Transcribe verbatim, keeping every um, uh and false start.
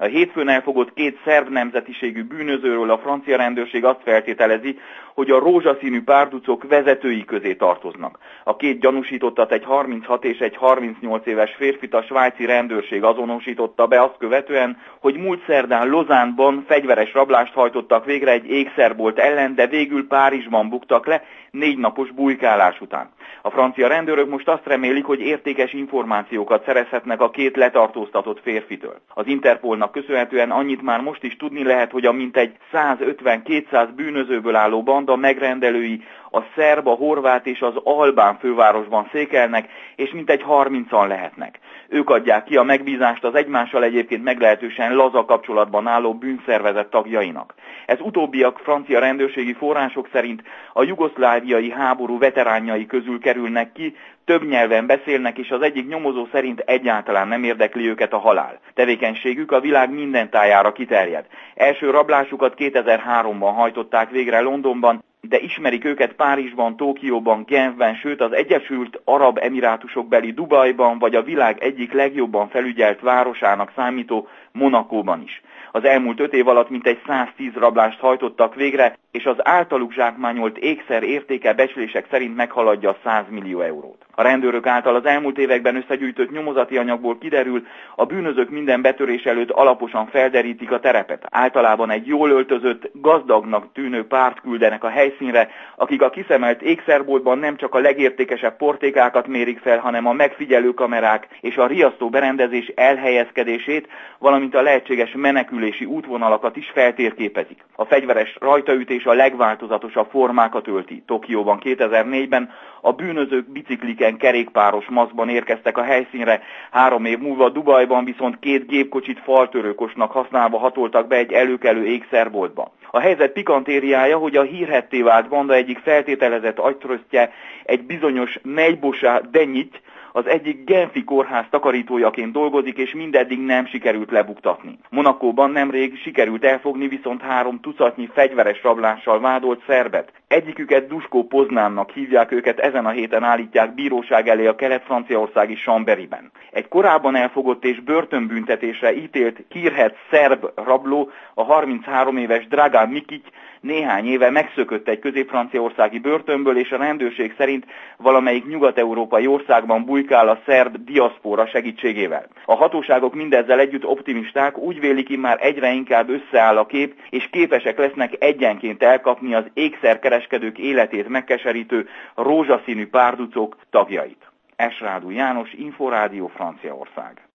A hétfőn elfogott két szerb nemzetiségű bűnözőről a francia rendőrség azt feltételezi, hogy a rózsaszínű párducok vezetői közé tartoznak. A két gyanúsítottat, egy harminchat és egy harmincnyolc éves férfit a svájci rendőrség azonosította be azt követően, hogy múlt szerdán Lausanne-ban fegyveres rablást hajtottak végre egy ékszerbolt ellen, de végül Párizsban buktak le négy napos bujkálás után. A francia rendőrök most azt remélik, hogy értékes információkat szerezhetnek a két letartóztatott férfitől. Az Interpolnak köszönhetően annyit már most is tudni lehet, hogy a mintegy százötven-kétszáz bűnözőből álló banda megrendelői a szerb, a horvát és az albán fővárosban székelnek, és mintegy harmincan lehetnek. Ők adják ki a megbízást az egymással egyébként meglehetősen laza kapcsolatban álló bűnszervezet tagjainak. Ez utóbbiak francia rendőrségi források szerint a jugoszláviai háború veteránjai közül kerülnek ki, több nyelven beszélnek, és az egyik nyomozó szerint egyáltalán nem érdekli őket a halál. Tevékenységük a világ minden tájára kiterjed. Első rablásukat kétezer-háromban hajtották végre Londonban, de ismerik őket Párizsban, Tokióban, Genfben, sőt az Egyesült Arab Emirátusok beli Dubajban, vagy a világ egyik legjobban felügyelt városának számító Monacóban is. Az elmúlt öt év alatt mintegy száztíz rablást hajtottak végre, és az általuk zsákmányolt ékszer értéke becslések szerint meghaladja a száz millió eurót. A rendőrök által az elmúlt években összegyűjtött nyomozati anyagból kiderül, a bűnözők minden betörés előtt alaposan felderítik a terepet. Általában egy jól öltözött, gazdagnak tűnő párt küldenek a helyszínre, akik a kiszemelt ékszerboltban nem csak a legértékesebb portékákat mérik fel, hanem a megfigyelő kamerák és a riasztó berendezés elhelyezkedését, valamint a lehetséges menekülési útvonalakat is feltérképezik. A fegyveres rajtaütés a legváltozatosabb formákat ölti. Tokióban kétezer-négyben a bűnözők bicikliken kerékpáros maszkban érkeztek a helyszínre, három év múlva Dubajban viszont két gépkocsit faltörőkosnak használva hatoltak be egy előkelő ékszerboltba. A helyzet pikantériája, hogy a hírhedté vált banda egyik feltételezett agytrösztje, egy bizonyos Nejbosa Denyit, az egyik genfi kórház takarítójaként dolgozik, és mindeddig nem sikerült lebuktatni. Monacóban nemrég sikerült elfogni viszont három tucatnyi fegyveres rablással vádolt szerbet. Egyiküket Duško Poznánnak hívják, őket ezen a héten állítják bíróság elé a kelet-franciaországi Chambéryben. Egy korábban elfogott és börtönbüntetésre ítélt hírhedt szerb rabló, a harminchárom éves Dragan Mikic néhány éve megszökött egy közép-franciaországi börtönből, és a rendőrség szerint valamelyik nyugat-európai országban bujkál a szerb diaszpóra segítségével. A hatóságok mindezzel együtt optimisták, úgy vélik, immár egyre inkább összeáll a kép, és képesek lesznek egyenként elkapni az ékszerkereskedők életét megkeserítő rózsaszínű párducok tagjait. Esrádú János, Inforádió, Franciaország.